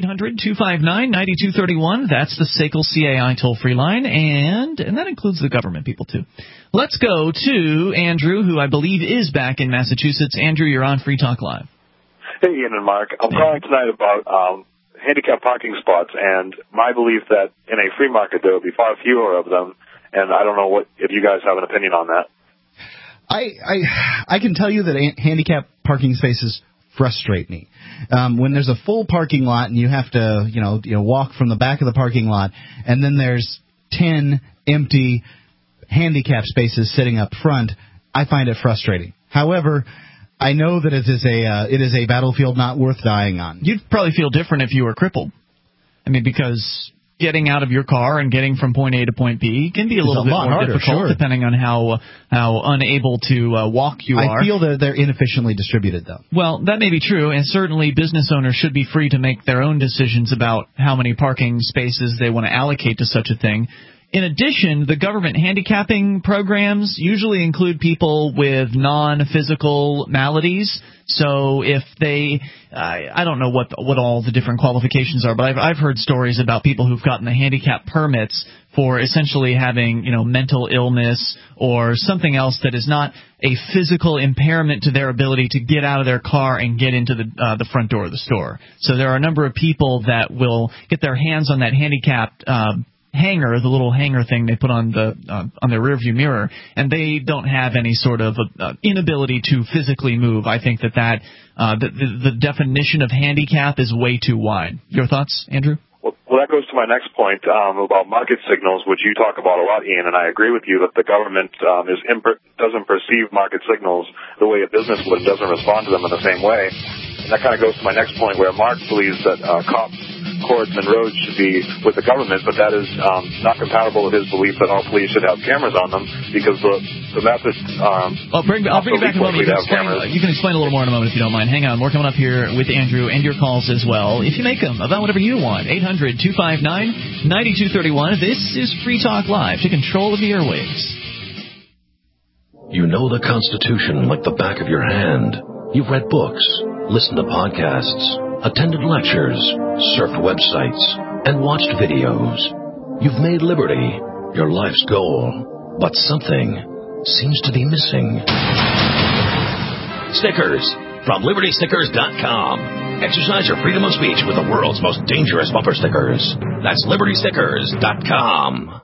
800-259-9231. That's the SACL CAI toll-free line, and that includes the government people, too. Let's go to Andrew, who I believe is back in Massachusetts. Andrew, you're on Free Talk Live. Hey, Ian and Mark. I'm calling tonight about handicap parking spots, and my belief that in a free market there will be far fewer of them, and I don't know if you guys have an opinion on that. I can tell you that handicap parking spaces frustrate me. When there's a full parking lot and you have to, walk from the back of the parking lot, and then there's 10 empty handicap spaces sitting up front, I find it frustrating. However, I know that it is a battlefield not worth dying on. You'd probably feel different if you were crippled. I mean, because getting out of your car and getting from point A to point B can be a little bit more harder, difficult, sure, depending on how unable to walk you are. I feel that they're inefficiently distributed, though. Well, that may be true, and certainly business owners should be free to make their own decisions about how many parking spaces they want to allocate to such a thing. In addition, the government handicapping programs usually include people with non-physical maladies. So if they, I don't know what all the different qualifications are, but I've heard stories about people who've gotten the handicap permits for essentially having, mental illness or something else that is not a physical impairment to their ability to get out of their car and get into the front door of the store. So there are a number of people that will get their hands on that handicapped hanger, the little hanger thing they put on their rearview mirror, and they don't have any sort of inability to physically move. I think that the definition of handicap is way too wide. Your thoughts, Andrew? Well, that goes to my next point about market signals, which you talk about a lot, Ian, and I agree with you that the government doesn't perceive market signals the way a business would, and doesn't respond to them in the same way. And that kind of goes to my next point, where Mark believes that cops, courts, and roads should be with the government, but that is not compatible with his belief that all police should have cameras on them, because the method... I'll bring it back in a moment. You can explain a little more in a moment if you don't mind. Hang on. More coming up here with Andrew, and your calls as well, if you make them, about whatever you want. 800-259-9231. This is Free Talk Live. Take control of the airwaves. You know the Constitution like the back of your hand. You've read books, listened to podcasts, attended lectures, surfed websites, and watched videos. You've made liberty your life's goal, but something seems to be missing. Stickers from LibertyStickers.com. Exercise your freedom of speech with the world's most dangerous bumper stickers. That's LibertyStickers.com.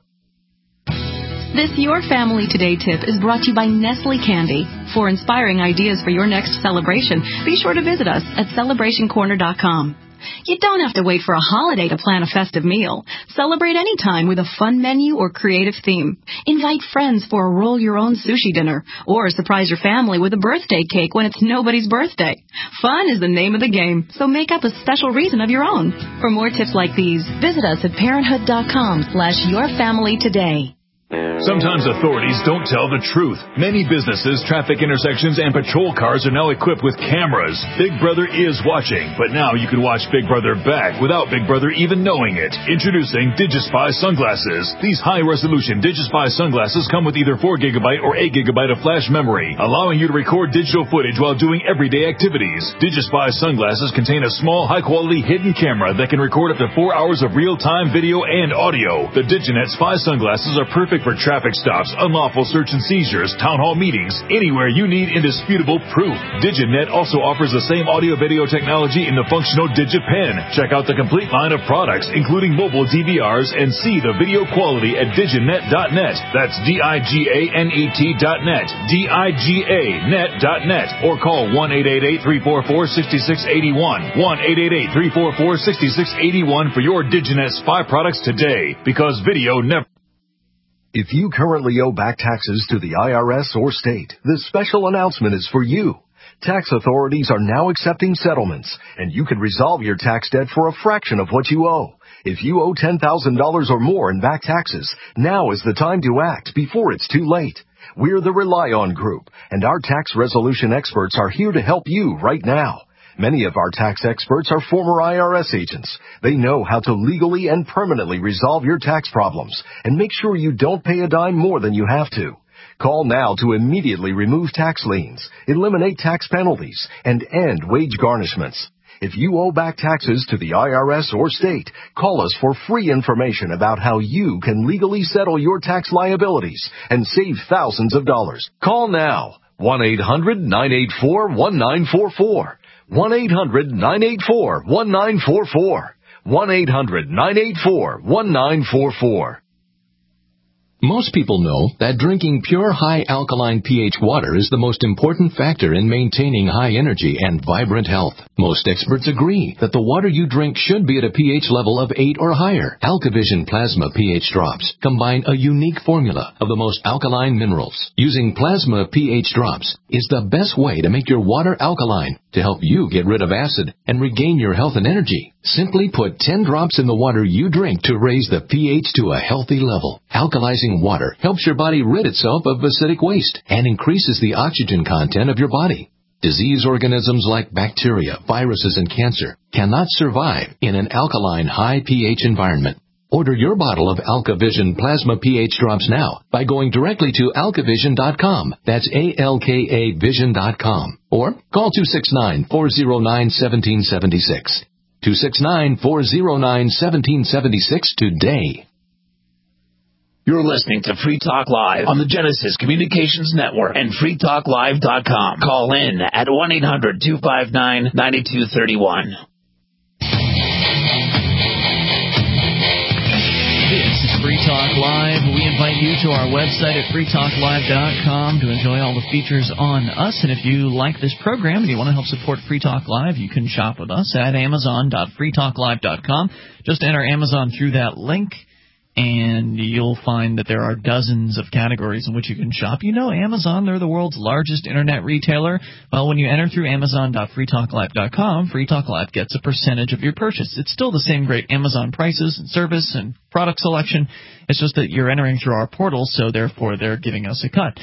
This Your Family Today tip is brought to you by Nestle Candy. For inspiring ideas for your next celebration, be sure to visit us at CelebrationCorner.com. You don't have to wait for a holiday to plan a festive meal. Celebrate anytime with a fun menu or creative theme. Invite friends for a roll-your-own sushi dinner, or surprise your family with a birthday cake when it's nobody's birthday. Fun is the name of the game, so make up a special reason of your own. For more tips like these, visit us at parenthood.com/yourfamilytoday. Sometimes authorities don't tell the truth. Many businesses, traffic intersections, and patrol cars are now equipped with cameras. Big Brother is watching, but now you can watch Big Brother back without Big Brother even knowing it. Introducing DigiSpy sunglasses. These high-resolution DigiSpy sunglasses come with either 4 GB or 8 GB of flash memory, allowing you to record digital footage while doing everyday activities. DigiSpy sunglasses contain a small, high-quality hidden camera that can record up to 4 hours of real-time video and audio. The DigiNet Spy sunglasses are perfect for traffic stops, unlawful search and seizures, town hall meetings, anywhere you need indisputable proof. DigiNet also offers the same audio-video technology in the functional DigiPen. Check out the complete line of products, including mobile DVRs, and see the video quality at diginet.net. That's DIGANET.net, DIGANet.net, or call 1-888-344-6681, 1-888-344-6681 for your DigiNet Spy products today, because video never... If you currently owe back taxes to the IRS or state, this special announcement is for you. Tax authorities are now accepting settlements, and you can resolve your tax debt for a fraction of what you owe. If you owe $10,000 or more in back taxes, now is the time to act before it's too late. We're the Rely On Group, and our tax resolution experts are here to help you right now. Many of our tax experts are former IRS agents. They know how to legally and permanently resolve your tax problems and make sure you don't pay a dime more than you have to. Call now to immediately remove tax liens, eliminate tax penalties, and end wage garnishments. If you owe back taxes to the IRS or state, call us for free information about how you can legally settle your tax liabilities and save thousands of dollars. Call now. 1-800-984-1944. 1-800-984-1944. 1-800-984-1944. Most people know that drinking pure high alkaline pH water is the most important factor in maintaining high energy and vibrant health. Most experts agree that the water you drink should be at a pH level of 8 or higher. AlkaVision Plasma pH drops combine a unique formula of the most alkaline minerals. Using plasma pH drops is the best way to make your water alkaline to help you get rid of acid and regain your health and energy. Simply put 10 drops in the water you drink to raise the pH to a healthy level. Alkalizing water helps your body rid itself of acidic waste and increases the oxygen content of your body. Disease organisms like bacteria, viruses, and cancer cannot survive in an alkaline high pH environment. Order your bottle of AlkaVision Plasma pH drops now by going directly to alkavision.com. That's ALKA Vision.com. Or call 269-409-1776. 269-409-1776 today. You're listening to Free Talk Live on the Genesis Communications Network and freetalklive.com. Call in at 1-800-259-9231. This is Free Talk Live. We invite you to our website at freetalklive.com to enjoy all the features on us. And if you like this program and you want to help support Free Talk Live, you can shop with us at amazon.freetalklive.com. Just enter Amazon through that link, and you'll find that there are dozens of categories in which you can shop. You know Amazon, they're the world's largest internet retailer. Well, when you enter through amazon.freetalklive.com, Free Talk Live gets a percentage of your purchase. It's still the same great Amazon prices and service and product selection. It's just that you're entering through our portal, so therefore they're giving us a cut.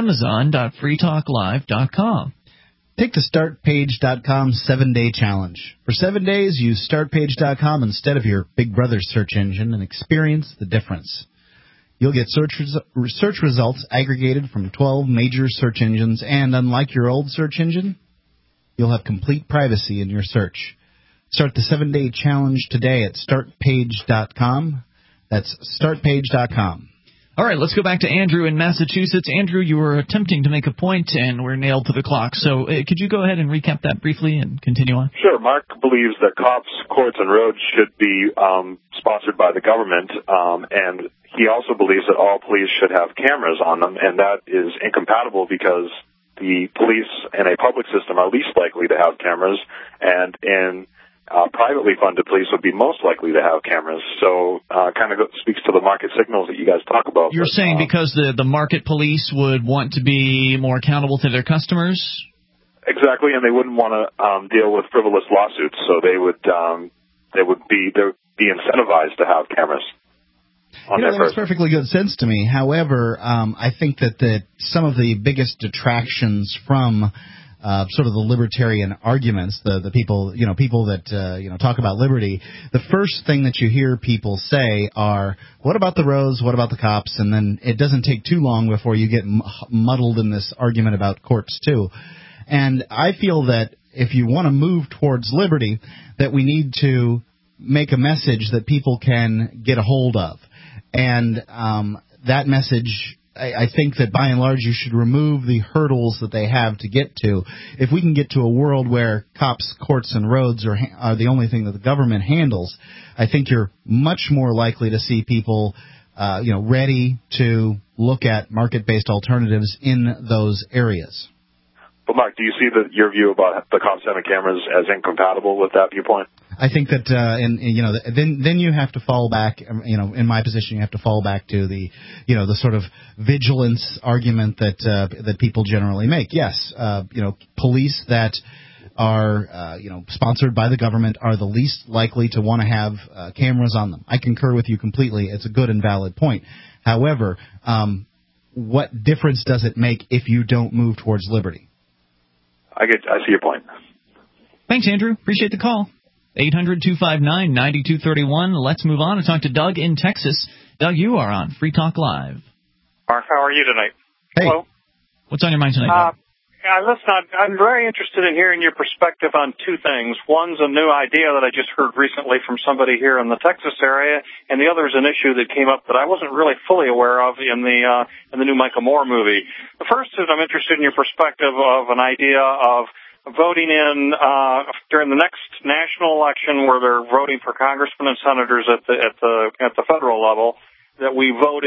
Amazon.freetalklive.com. Take the StartPage.com 7-day challenge. For 7 days, use StartPage.com instead of your Big Brother search engine and experience the difference. You'll get search results aggregated from 12 major search engines, and unlike your old search engine, you'll have complete privacy in your search. Start the 7-day challenge today at StartPage.com. That's StartPage.com. All right, let's go back to Andrew in Massachusetts. Andrew, you were attempting to make a point, and we're nailed to the clock. So could you go ahead and recap that briefly and continue on? Sure. Mark believes that cops, courts, and roads should be sponsored by the government, and he also believes that all police should have cameras on them, and that is incompatible because the police in a public system are least likely to have cameras, and in privately funded police would be most likely to have cameras. So kind of speaks to the market signals that you guys talk about. You're saying because the market police would want to be more accountable to their customers? Exactly, and they wouldn't want to deal with frivolous lawsuits, so they would be incentivized to have cameras. That makes perfectly good sense to me. However, I think that some of the biggest detractions from sort of the libertarian arguments, the people that talk about liberty, the first thing that you hear people say are, what about the roads, what about the cops? And then it doesn't take too long before you get muddled in this argument about courts too. And I feel that if you want to move towards liberty, that we need to make a message that people can get a hold of. And that message, I think that by and large you should remove the hurdles that they have to get to. If we can get to a world where cops, courts, and roads are the only thing that the government handles, I think you're much more likely to see people ready to look at market-based alternatives in those areas. But Mark, do you see your view about the cops having cameras as incompatible with that viewpoint? I think that, then you have to fall back. In my position, you have to fall back to the sort of vigilance argument that people generally make. Yes, police that are sponsored by the government are the least likely to want to have cameras on them. I concur with you completely. It's a good and valid point. However, what difference does it make if you don't move towards liberty? I see your point. Thanks, Andrew. Appreciate the call. 800-259-9231. Let's move on and talk to Doug in Texas. Doug, you are on Free Talk Live. Mark, how are you tonight? Hey. Hello. What's on your mind tonight, Doug? Listen, I'm very interested in hearing your perspective on two things. One's a new idea that I just heard recently from somebody here in the Texas area, and the other is an issue that came up that I wasn't really fully aware of in the new Michael Moore movie. The first is I'm interested in your perspective of an idea of voting in during the next national election where they're voting for congressmen and senators at the federal level, that we vote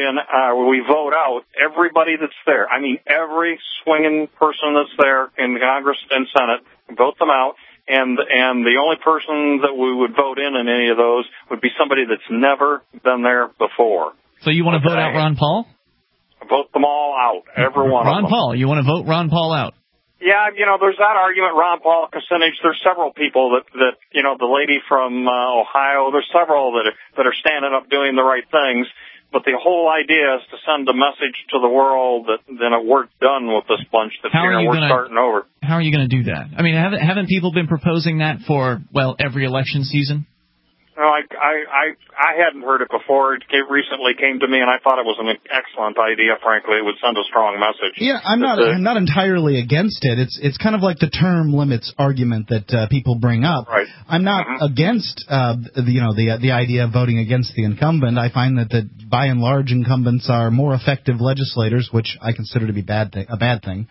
out everybody that's there. I mean, every swinging person that's there in Congress and Senate, vote them out, and the only person that we would vote in any of those would be somebody that's never been there before. So you want to vote out Ron Paul? Vote them all out, every one of them. Ron Paul. You want to vote Ron Paul out? Yeah, there's that argument, Ron Paul, Kucinich. There's several people that the lady from Ohio. There's several that are standing up doing the right things. But the whole idea is to send a message to the world that we're done with this bunch. That we're starting over. How are you going to do that? I mean, haven't people been proposing that for every election season? No, I hadn't heard it before. It recently came to me, and I thought it was an excellent idea. Frankly, it would send a strong message. Yeah, I'm not entirely against it. It's kind of like the term limits argument that people bring up. Right. I'm not against the idea of voting against the incumbent. I find that by and large incumbents are more effective legislators, which I consider to be a bad thing.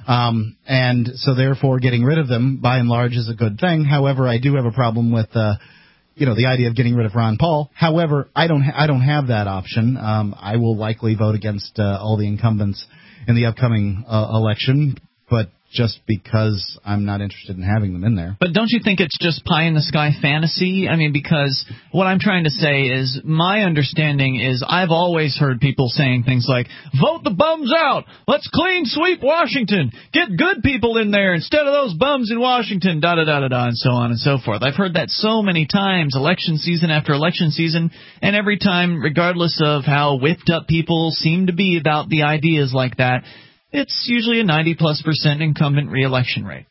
And so therefore getting rid of them by and large is a good thing. However, I do have a problem with the idea of getting rid of Ron Paul. However, I don't have that option. I will likely vote against all the incumbents in the upcoming election, but just because I'm not interested in having them in there. But don't you think it's just pie-in-the-sky fantasy? I mean, because what I'm trying to say is my understanding is I've always heard people saying things like, vote the bums out, let's clean sweep Washington, get good people in there instead of those bums in Washington, da-da-da-da-da, and so on and so forth. I've heard that so many times, election season after election season, and every time, regardless of how whipped up people seem to be about the ideas like that, it's usually a 90+% incumbent re-election rate.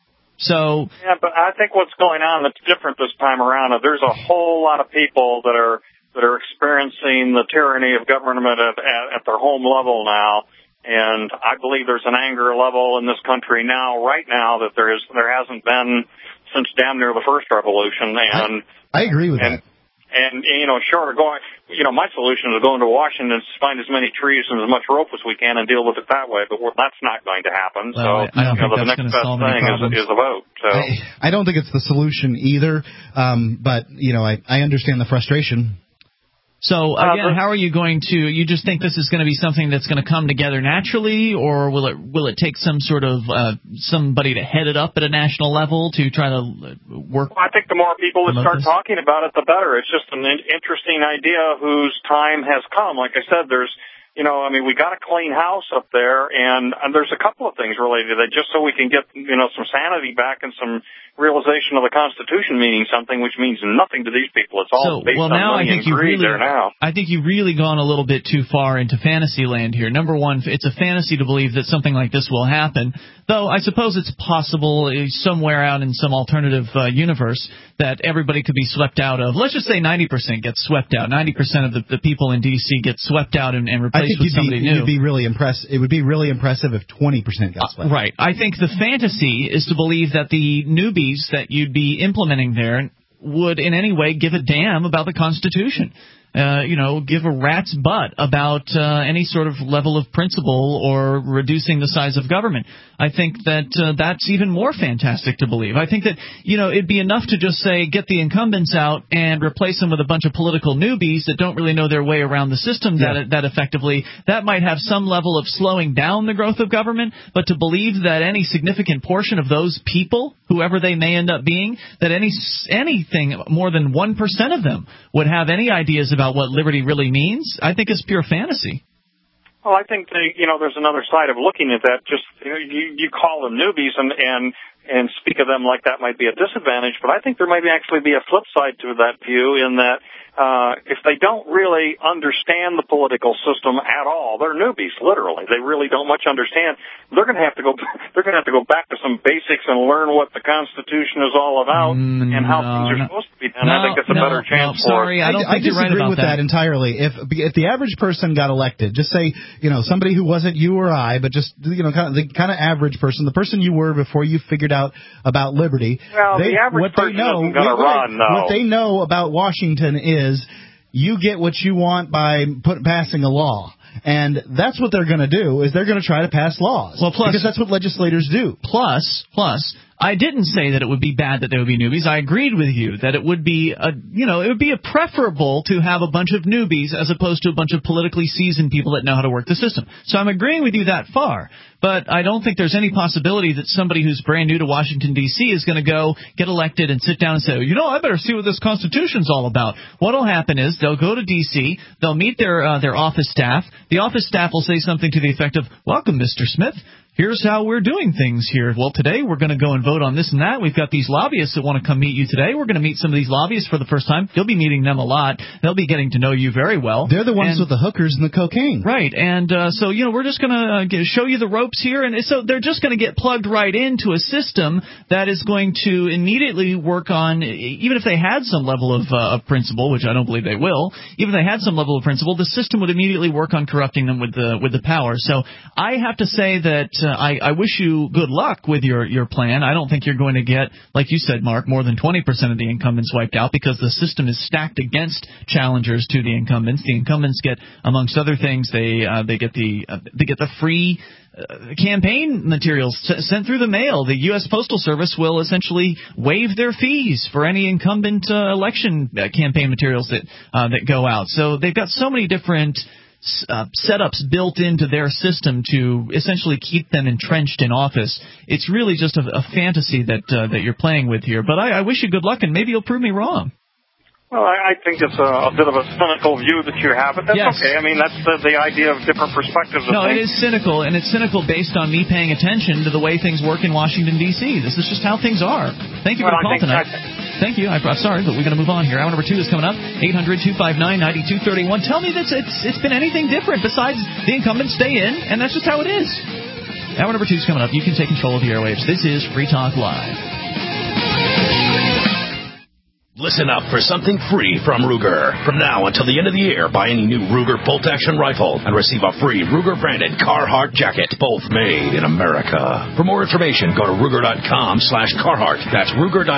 So yeah, but I think what's going on that's different this time around. There's a whole lot of people that are experiencing the tyranny of government at their home level now, and I believe there's an anger level in this country right now that there hasn't been since damn near the first revolution. And I agree with that. And, short of going, my solution is going to Washington to find as many trees and as much rope as we can and deal with it that way. But that's not going to happen. Well, so, I don't think the next best thing is a vote. So I don't think it's the solution either. But, I understand the frustration. So, again, how are you going to – you just think this is going to be something that's going to come together naturally, or will it take some sort of somebody to head it up at a national level to try to work? Well, I think the more people that start talking about it, the better. It's just an interesting idea whose time has come. Like I said, there's – we got a clean house up there, and there's a couple of things related to that, just so we can get, some sanity back and some realization of the Constitution meaning something, which means nothing to these people. It's all based on money and greed there now. I think you've really gone a little bit too far into fantasy land here. Number one, it's a fantasy to believe that something like this will happen, though I suppose it's possible somewhere out in some alternative universe that everybody could be swept out of. Let's just say 90% gets swept out. 90% of the people in D.C. get swept out and replaced with somebody new. It would be really impressive if 20% got swept. Right. I think the fantasy is to believe that the newbies that you'd be implementing there would in any way give a damn about the Constitution. Give a rat's butt about any sort of level of principle or reducing the size of government. I think that that's even more fantastic to believe. I think that, it'd be enough to just say get the incumbents out and replace them with a bunch of political newbies that don't really know their way around the system that effectively. That might have some level of slowing down the growth of government, but to believe that any significant portion of those people, whoever they may end up being, that anything more than 1% of them would have any ideas about what liberty really means, I think is pure fantasy. Well, I think there's another side of looking at that. Just you call them newbies, and and speak of them like that might be a disadvantage, but I think there might actually be a flip side to that view in that if they don't really understand the political system at all, they're newbies, literally. They really don't much understand. They're going to have to go back to some basics and learn what the Constitution is all about and how things are supposed to be done. I think that's a better chance for it. I disagree with that entirely. If the average person got elected, just say, somebody who wasn't you or I, but just, the kind of average person, the person you were before you figured out about liberty. Well, the average person isn't going to run, no. What they know about Washington is you get what you want by passing a law. And that's what they're going to do, is they're going to try to pass laws. Well, plus, because that's what legislators do. Plus, I didn't say that it would be bad that there would be newbies. I agreed with you that it would be preferable to have a bunch of newbies as opposed to a bunch of politically seasoned people that know how to work the system. So I'm agreeing with you that far. But I don't think there's any possibility that somebody who's brand new to Washington, D.C. is going to go get elected and sit down and say, I better see what this Constitution's all about. What'll happen is they'll go to D.C., they'll meet their office staff. The office staff will say something to the effect of, "Welcome, Mr. Smith. Here's how we're doing things here. Well, today we're going to go and vote on this and that. We've got these lobbyists that want to come meet you today. We're going to meet some of these lobbyists for the first time. You'll be meeting them a lot. They'll be getting to know you very well. They're the ones with the hookers and the cocaine. Right. And so, we're just going to show you the ropes here. And so they're just going to get plugged right into a system that is going to immediately work on, even if they had some level of principle, which I don't believe they will, even if they had some level of principle, the system would immediately work on corrupting them with the power. So I have to say that I wish you good luck with your plan. I don't think you're going to get, like you said, Mark, more than 20% of the incumbents wiped out because the system is stacked against challengers to the incumbents. The incumbents get, amongst other things, they get the free campaign materials sent through the mail. The U.S. Postal Service will essentially waive their fees for any incumbent election campaign materials that go out. So they've got so many different setups built into their system to essentially keep them entrenched in office. It's really just a fantasy that you're playing with here. But I wish you good luck, and maybe you'll prove me wrong. Well, I think it's a bit of a cynical view that you have, but that's okay. I mean, that's the idea of different perspectives. No, it is cynical, and it's cynical based on me paying attention to the way things work in Washington, D.C. This is just how things are. Thank you for the call tonight. Thank you. I'm sorry, but we're going to move on here. Hour number 2 is coming up. 800-259-9231. Tell me that it's been anything different besides the incumbents stay in, and that's just how it is. Hour number 2 is coming up. You can take control of the airwaves. This is Free Talk Live. Listen up for something free from Ruger. From now until the end of the year, buy any new Ruger bolt-action rifle and receive a free Ruger-branded Carhartt jacket, both made in America. For more information, go to Ruger.com/Carhartt. That's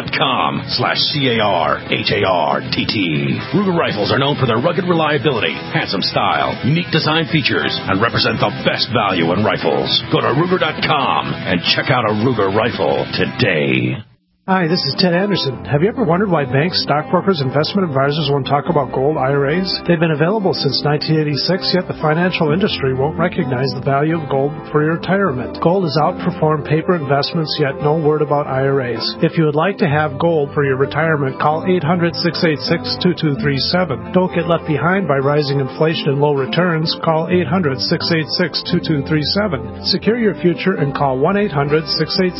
Ruger.com/CARHARTT. Ruger rifles are known for their rugged reliability, handsome style, unique design features, and represent the best value in rifles. Go to Ruger.com and check out a Ruger rifle today. Hi, this is Ted Anderson. Have you ever wondered why banks, stockbrokers, investment advisors won't talk about gold IRAs? They've been available since 1986, yet the financial industry won't recognize the value of gold for your retirement. Gold has outperformed paper investments, yet no word about IRAs. If you would like to have gold for your retirement, call 800-686-2237. Don't get left behind by rising inflation and low returns. Call 800-686-2237. Secure your future and call 1-800-686